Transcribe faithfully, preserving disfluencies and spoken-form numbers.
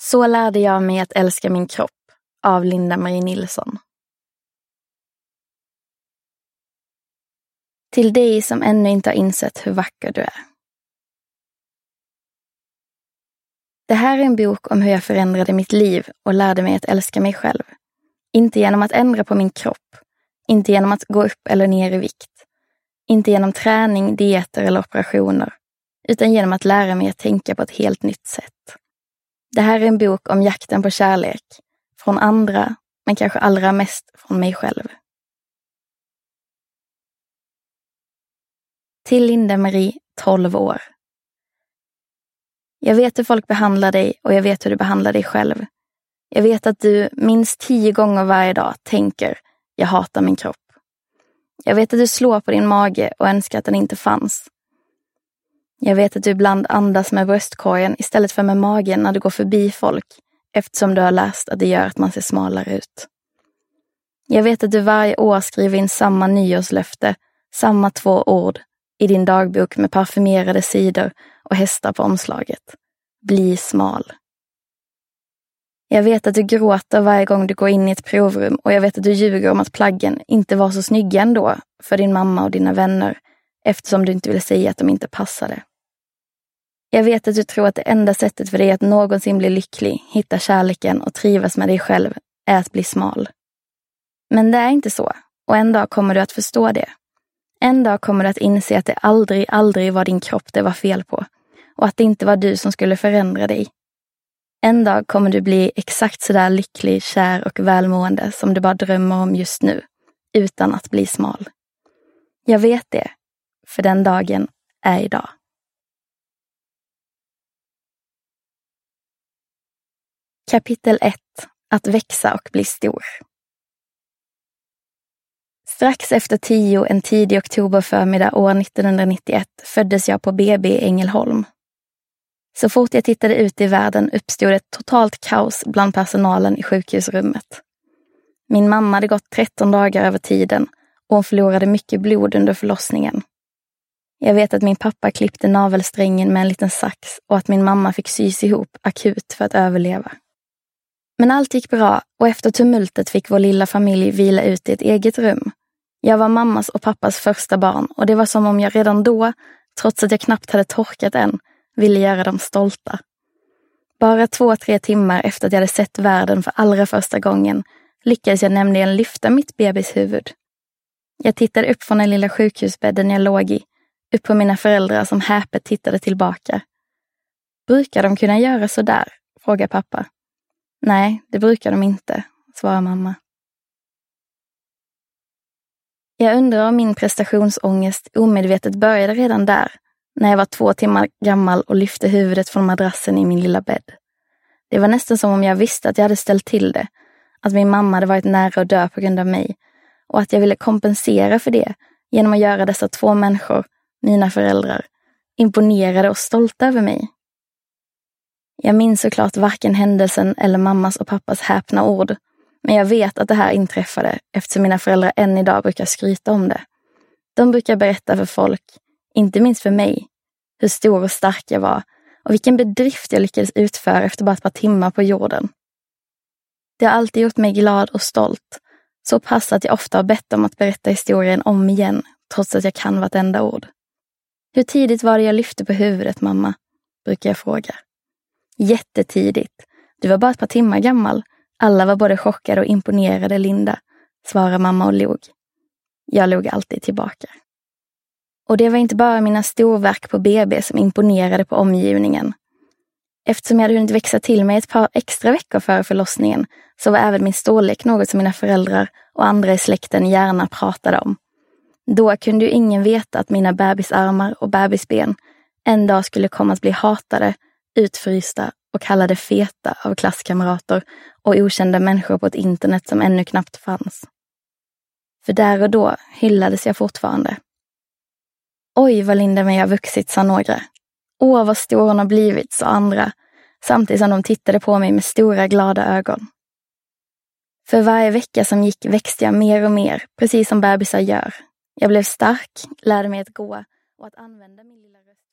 Så lärde jag mig att älska min kropp av Linda Marie Nilsson. Till dig som ännu inte har insett hur vacker du är. Det här är en bok om hur jag förändrade mitt liv och lärde mig att älska mig själv. Inte genom att ändra på min kropp, inte genom att gå upp eller ner i vikt, inte genom träning, dieter eller operationer, utan genom att lära mig att tänka på ett helt nytt sätt. Det här är en bok om jakten på kärlek, från andra, men kanske allra mest från mig själv. Till Linda Marie, tolv år. Jag vet hur folk behandlar dig och jag vet hur du behandlar dig själv. Jag vet att du minst tio gånger varje dag tänker, jag hatar min kropp. Jag vet att du slår på din mage och önskar att den inte fanns. Jag vet att du ibland andas med bröstkorgen istället för med magen när du går förbi folk, eftersom du har läst att det gör att man ser smalare ut. Jag vet att du varje år skriver in samma nyårslöfte, samma två ord, i din dagbok med parfymerade sidor och hästar på omslaget. Bli smal. Jag vet att du gråter varje gång du går in i ett provrum och jag vet att du ljuger om att plaggen inte var så snygga ändå för din mamma och dina vänner eftersom du inte vill säga att de inte passade. Jag vet att du tror att det enda sättet för dig att någonsin bli lycklig, hitta kärleken och trivas med dig själv är att bli smal. Men det är inte så och en dag kommer du att förstå det. En dag kommer du att inse att det aldrig, aldrig var din kropp det var fel på och att det inte var du som skulle förändra dig. En dag kommer du bli exakt sådär lycklig, kär och välmående som du bara drömmer om just nu, utan att bli smal. Jag vet det, för den dagen är idag. Kapitel ett. Att växa och bli stor. Strax efter tio en tidig oktober förmiddag år nittonhundranittioett föddes jag på B B i Ängelholm. Så fort jag tittade ut i världen uppstod ett totalt kaos bland personalen i sjukhusrummet. Min mamma hade gått tretton dagar över tiden och hon förlorade mycket blod under förlossningen. Jag vet att min pappa klippte navelsträngen med en liten sax och att min mamma fick sys ihop akut för att överleva. Men allt gick bra och efter tumultet fick vår lilla familj vila ut i ett eget rum. Jag var mammas och pappas första barn och det var som om jag redan då, trots att jag knappt hade torkat än, ville göra dem stolta. Bara två, tre timmar efter att jag hade sett världen för allra första gången lyckades jag nämligen lyfta mitt bebis huvud. Jag tittade upp från den lilla sjukhusbädden jag låg i, upp på mina föräldrar som häpet tittade tillbaka. Brukar de kunna göra så där? Frågar pappa. Nej, det brukar de inte, svarar mamma. Jag undrar om min prestationsångest omedvetet började redan där, när jag var två timmar gammal och lyfte huvudet från madrassen i min lilla bädd. Det var nästan som om jag visste att jag hade ställt till det, att min mamma hade varit nära att dö på grund av mig, och att jag ville kompensera för det genom att göra dessa två människor, mina föräldrar, imponerade och stolta över mig. Jag minns såklart varken händelsen eller mammas och pappas häpna ord, men jag vet att det här inträffade eftersom mina föräldrar än idag brukar skryta om det. De brukar berätta för folk, inte minst för mig, hur stor och stark jag var och vilken bedrift jag lyckades utföra efter bara ett par timmar på jorden. Det har alltid gjort mig glad och stolt, så pass att jag ofta har bett om att berätta historien om igen, trots att jag kan vartenda ord. Hur tidigt var det jag lyfte på huvudet, mamma? Brukar jag fråga. Jättetidigt. Du var bara ett par timmar gammal. Alla var både chockade och imponerade, Linda, svarade mamma och log. Jag log alltid tillbaka. Och det var inte bara mina storverk på B B som imponerade på omgivningen. Eftersom jag hade hunnit växa till mig ett par extra veckor före förlossningen så var även min storlek något som mina föräldrar och andra i släkten gärna pratade om. Då kunde ju ingen veta att mina bebisarmar och bebisben en dag skulle komma att bli hatade, utfrysta och kallade feta av klasskamrater och okända människor på ett internet som ännu knappt fanns. För där och då hyllades jag fortfarande. Oj, vad Linda mig har vuxit, sa några. Åh, vad stor hon har blivit, sa andra, samtidigt som de tittade på mig med stora glada ögon. För varje vecka som gick växte jag mer och mer, precis som bebisar gör. Jag blev stark, lärde mig att gå och att använda min lilla röst.